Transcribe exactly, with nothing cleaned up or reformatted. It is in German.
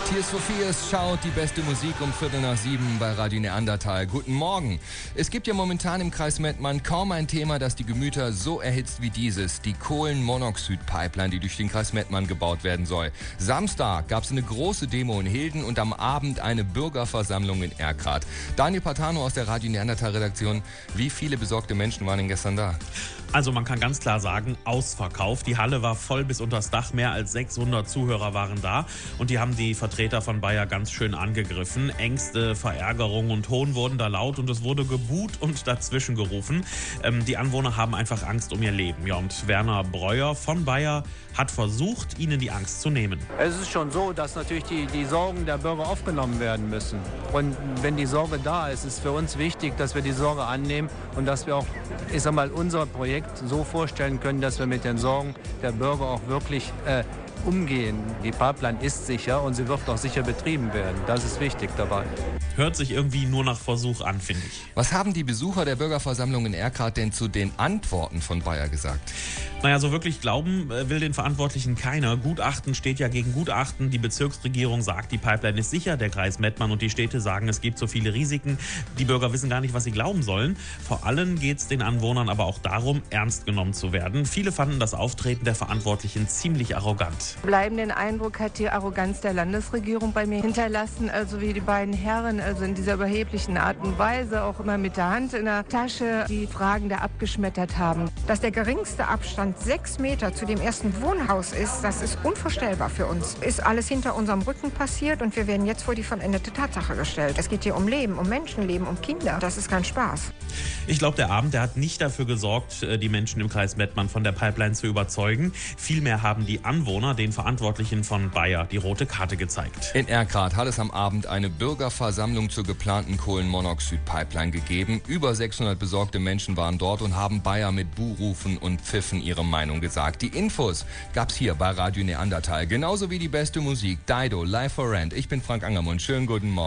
Tears for Fears schaut die beste Musik um Viertel nach sieben bei Radio Neandertal. Guten Morgen. Es gibt ja momentan im Kreis Mettmann kaum ein Thema, das die Gemüter so erhitzt wie dieses. Die Kohlenmonoxid-Pipeline, die durch den Kreis Mettmann gebaut werden soll. Samstag gab es eine große Demo in Hilden und am Abend eine Bürgerversammlung in Erkrath. Daniel Patano aus der Radio Neandertal-Redaktion. Wie viele besorgte Menschen waren denn gestern da? Also man kann ganz klar sagen, ausverkauft. Die Halle war voll bis unters Dach. Mehr als sechshundert Zuhörer waren da. Und die haben die Vertreter von Bayer ganz schön angegriffen. Ängste, Verärgerung und Hohn wurden da laut und es wurde gebuht und dazwischen gerufen. Ähm, die Anwohner haben einfach Angst um ihr Leben. Ja, und Werner Breuer von Bayer hat versucht, ihnen die Angst zu nehmen. Es ist schon so, dass natürlich die, die Sorgen der Bürger aufgenommen werden müssen. Und wenn die Sorge da ist, ist es für uns wichtig, dass wir die Sorge annehmen und dass wir auch, ich sag mal, unser Projekt so vorstellen können, dass wir mit den Sorgen der Bürger auch wirklich äh, umgehen. Die Pipeline ist sicher und sie wird auch sicher betrieben werden. Das ist wichtig dabei. Hört sich irgendwie nur nach Versuch an, finde ich. Was haben die Besucher der Bürgerversammlung in Erkrath denn zu den Antworten von Bayer gesagt? Naja, so wirklich glauben will den Verantwortlichen keiner. Gutachten steht ja gegen Gutachten. Die Bezirksregierung sagt, die Pipeline ist sicher. Der Kreis Mettmann und die Städte sagen, es gibt so viele Risiken. Die Bürger wissen gar nicht, was sie glauben sollen. Vor allem geht es den Anwohnern aber auch darum, ernst genommen zu werden. Viele fanden das Auftreten der Verantwortlichen ziemlich arrogant. Bleibenden Eindruck hat die Arroganz der Landesregierung bei mir hinterlassen. Also wie die beiden Herren, also in dieser überheblichen Art und Weise, auch immer mit der Hand in der Tasche, die Fragen da abgeschmettert haben. Dass der geringste Abstand sechs Meter zu dem ersten Wohnhaus ist, das ist unvorstellbar für uns. Ist alles hinter unserem Rücken passiert und wir werden jetzt vor die vollendete Tatsache gestellt. Es geht hier um Leben, um Menschenleben, um Kinder. Das ist kein Spaß. Ich glaube, der Abend, der hat nicht dafür gesorgt, die Menschen im Kreis Mettmann von der Pipeline zu überzeugen. Vielmehr haben die Anwohner den Verantwortlichen von Bayer die rote Karte gezeigt. In Erkrath hat es am Abend eine Bürgerversammlung zur geplanten Kohlenmonoxid-Pipeline gegeben. Über sechshundert besorgte Menschen waren dort und haben Bayer mit Buhrufen und Pfiffen ihre Meinung gesagt. Die Infos gab's hier bei Radio Neandertal. Genauso wie die beste Musik. Dido, Live for Rent. Ich bin Frank Angermund. Schönen guten Morgen.